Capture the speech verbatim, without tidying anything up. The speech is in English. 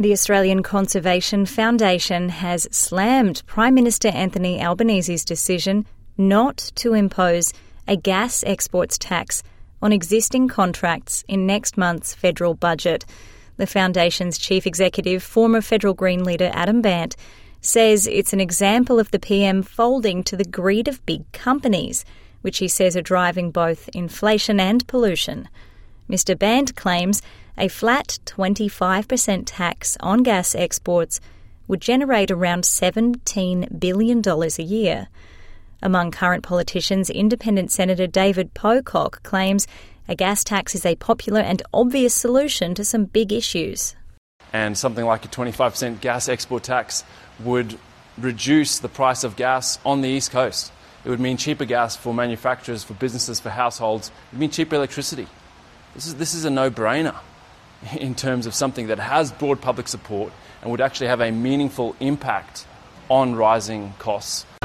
The Australian Conservation Foundation has slammed Prime Minister Anthony Albanese's decision not to impose a gas exports tax on existing contracts in next month's federal budget. The Foundation's chief executive, former federal Green leader Adam Bandt, says it's an example of the P M folding to the greed of big companies, which he says are driving both inflation and pollution. Mister Bandt claims a flat twenty-five percent tax on gas exports would generate around seventeen billion dollars a year. Among current politicians, Independent Senator David Pocock claims a gas tax is a popular and obvious solution to some big issues. And something like a twenty-five percent gas export tax would reduce the price of gas on the East Coast. It would mean cheaper gas for manufacturers, for businesses, for households. It would mean cheaper electricity. This is, this is a no-brainer in terms of something that has broad public support and would actually have a meaningful impact on rising costs.